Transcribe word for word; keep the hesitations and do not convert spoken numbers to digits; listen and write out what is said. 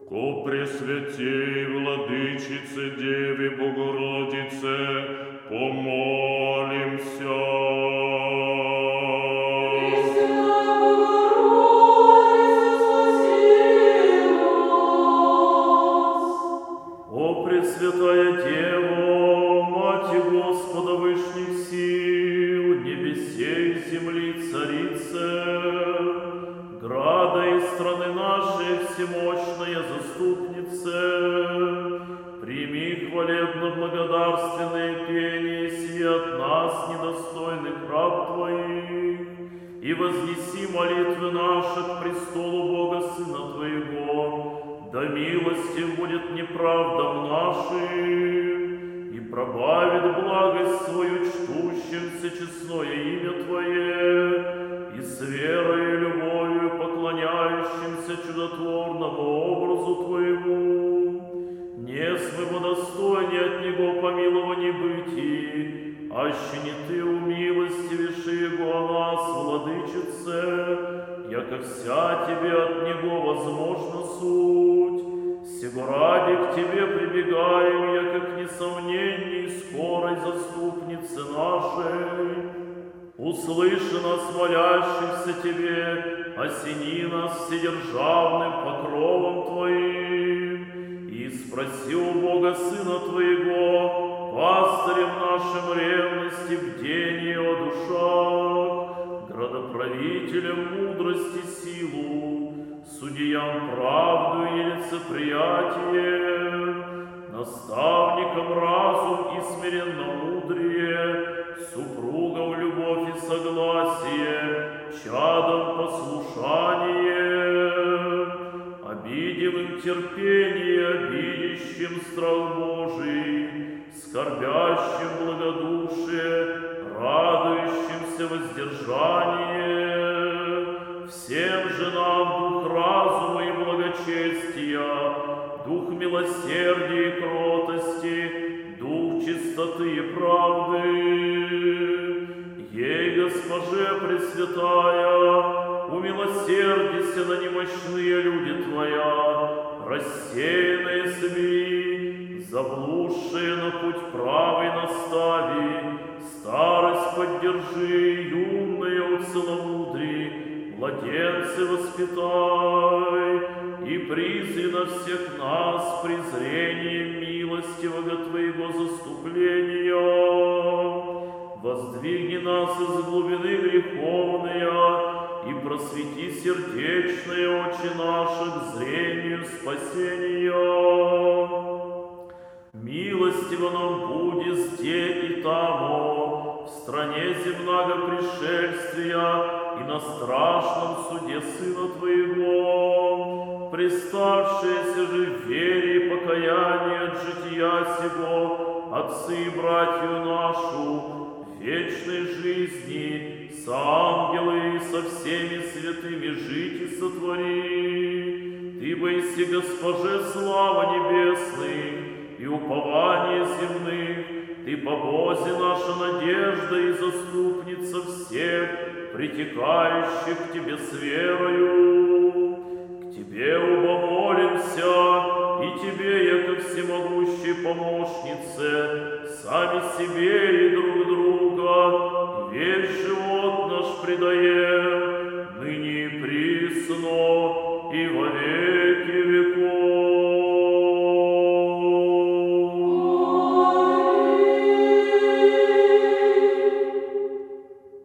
Ко Пресвятей Владычице Деве Богородице помолимся. О Пресвятая Дева, Мати Господа Вышних сил, небесей и земли Царице, града и страны нашей всемощная Заступнице, прими хвалебно-благодарственное пение сие от нас, недостойных раб Твоих, и вознеси молитвы наши к престолу Бога Сына Твоего, да милостив будет неправдам нашим, и пробавит благость свою чтущимся честное имя Твое, и с верой и любовью поклоняющимся чудотворному образу Твоему. Не своего достойнее от Него помилования бытии, аще не Ты умилостивишь Его о нас, Владычице, яко вся Тебе от Него возможна суть. Сего ради к Тебе прибегаем, яко к несомненней скорой заступнице нашей. Услыши нас, молящихся Тебе, осени нас вседержавным покровом Твоим, и спроси у Бога Сына Твоего, пастырем нашим ревности, бдение о душах, градоправителем мудрости силу, судьям правду и нелицеприятие, наставником разум и смиренно-мудрие, супругов любовь и согласие, чадом послушание, обидимым терпение, обидящим страх Божий, скорбящим благодушие, радующимся воздержание, всем же нам дух разума и благочестия, дух милосердия и кротости, дух чистоты и правды. Ей, Госпоже Пресвятая, умилосердися на немощные люди Твоя, рассеянные смири, заблудшие на путь правый настави, старость поддержи, юные уцеломудри, младенцы воспитай, и призри на всех нас презрением милостивого Твоего заступления. Воздвигни нас из глубины греховные и просвети сердечные очи наши к зрению спасения. Милостиво нам буди зде и тамо, в стране земного пришествия и на страшном суде Сына Твоего, приставшиеся же в вере и покаянии от жития сего, отцы и братью нашу, вечной жизни, с ангелы и со всеми святыми жить и сотвори. Ты бойся, Госпоже, слава небесных и упование земных, Ты по Бозе наша надежда и заступница всех, притекающих к Тебе с верою. К Тебе убомолимся, и Тебе, яко всемогущей помощнице, сами себе и друг друга, весь живот наш предаем.